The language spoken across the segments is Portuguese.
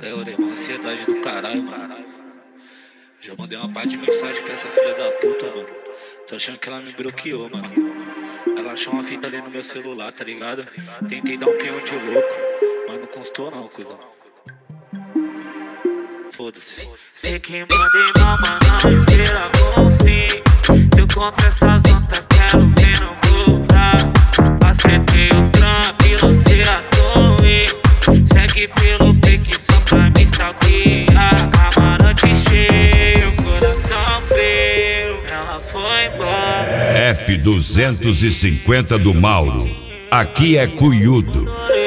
orei, uma ansiedade do caralho, mano. Já mandei uma parte de mensagem pra essa filha da puta, mano. Tô achando que ela me bloqueou, mano. Ela achou uma fita ali no meu celular, tá ligado? Tentei dar um peão de louco, mas não constou não, cuzão. Foda-se. Sei que mandei mal, mas não respira com fim. Se eu compro essas notas, quero ver não voltar. Acertei o trampo e lancei a torre. Segue pelo fake só pra me stalkear. Camarote cheio, coração frio. Ela foi embora. F250 do Mauro. Aqui é Cunhudo.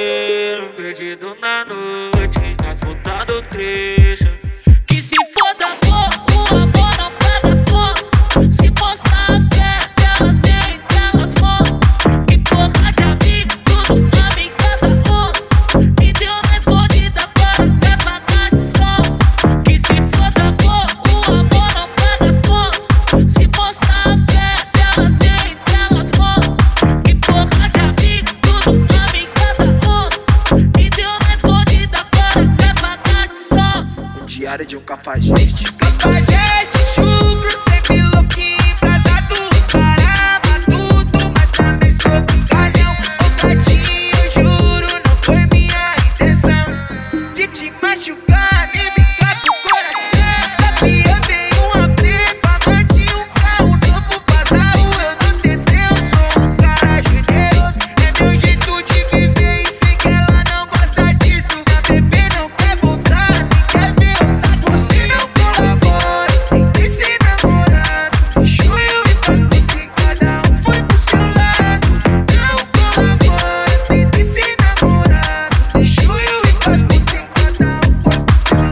Perdido na noite, asfaltado trecho. Que se foda amor, o amor não paga as contas. Se mostrar a fé, elas nem elas mostram. Que porra de amigo, tudo amigada onça. Me deu na escondida, agora quer pagar de sons. Que se foda amor, o amor não paga as contas. Se mostrar a fé, elas nem elas mostram. Que porra de amigo, tudo amigada onça. Me deu na escondida, agora quer pagar de sons. Diário de um cafajeste. Cafajeste, chupro, sempre louquinho, embrasado. Parava tudo, mas também sou brincalhão. Ô gatinho, eu juro, não foi minha intenção de te machucar, nem brincar com o coração. Sabe, eu tenho uma prepa, bati um carro novo, passar o eu não tentei. Eu sou um cara generoso, é meu jeito de viver e sei que ela não gosta disso. Minha bebê não quer voltar, nem quer ver eu tá com você. Não colabora, tentei ser namorado. Deixou eu e faz bem que cada um foi pro seu lado. Não colabora, tentei ser namorado. Deixou eu e faz bem que cada um foi pro seu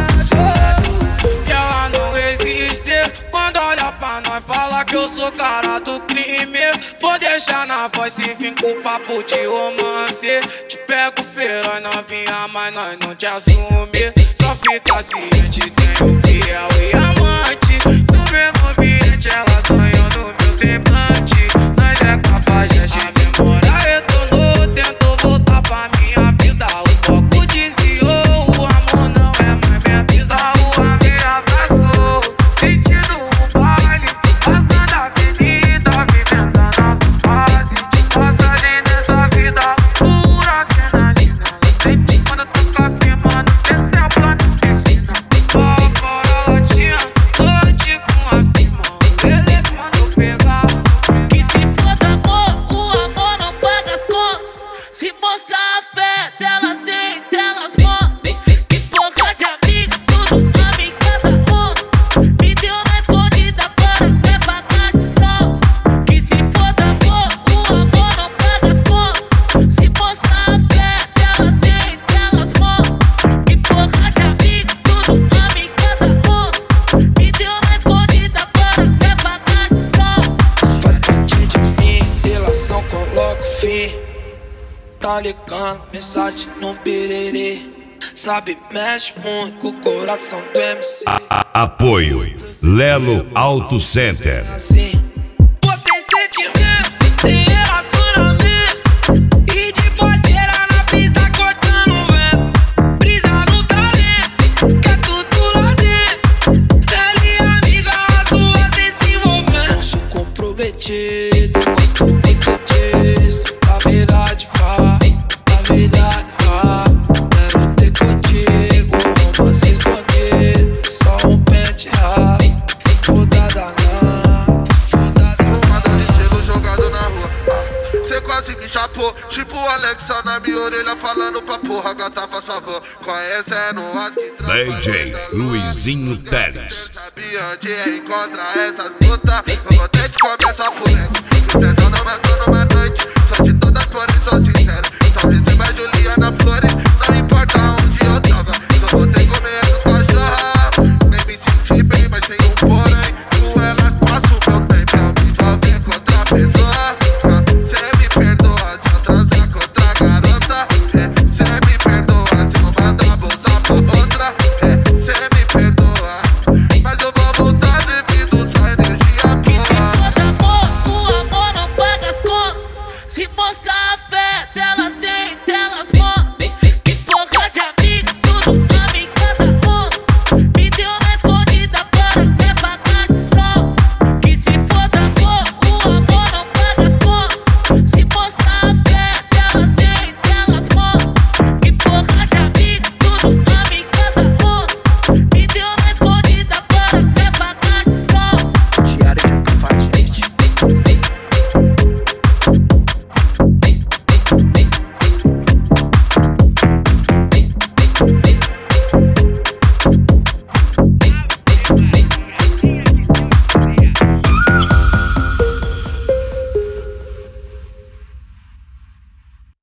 lado. E ela não resiste quando olha pra nós, fala que eu sou cara do crime. Vou deixar na voz se vim com papo de romance. Te pego feroz novinha, mas nós não te assume. Só fica ciente, tenho fiel e amante. No mesmo ambiente ela sonhou no meu semblante. Nós é cafajeste, demora, retornou. Tento voltar pra minha vida, o foco desviou. O amor não é mais minha brisa, a rua me abraçou. Sentindo um baile, rasgando a avenida. Vivendo a nova fase de passagem dessa vida. Pura adrenalina, senti quando eu tô confirmando. Esse é o plano que ensina. Fora latinha, noite com as irmãos. Ele que mandou pegar. Que se foda amor, o amor não paga as contas. Se mostrar a fé, delas nem delas mostram. Que porra de amigo, tudo amigada onça. Me deu na escondida, agora quer pagar de sons. Que se foda amor, o amor não paga as contas. Se mostrar a fé, delas nem delas mostram. Que porra de amigo, tudo amigada onça. Me deu na escondida, agora quer pagar de sons. Faz parte de mim, relação coloca fim. Tá ligando, mensagem no pererê. Sabe, mexe muito com o coração do MC. Apoio Lelo Auto Center. Assim, você sentimento, tem relacionamento. E de bodeira na pista cortando o vento. Brisa no talento, quer tudo lá dentro. Ela e amiga, as duas se envolvendo. Sou comprometido, gosto muito disso. A verdade vai, a verdade vai. Quero ter contigo, romance escondido. Só um pente raro, se foda danado. Fumada de gelo jogado na rua. Cê quase que chapou, tipo o Alexa na minha orelha falando pra porra, gata faz favor. Conhecendo as que DJ Luizinho Teles. sabia onde encontrar essas putas. Eu vou ter de começar por ela. Tesão não matou numa noite, só de todas por isso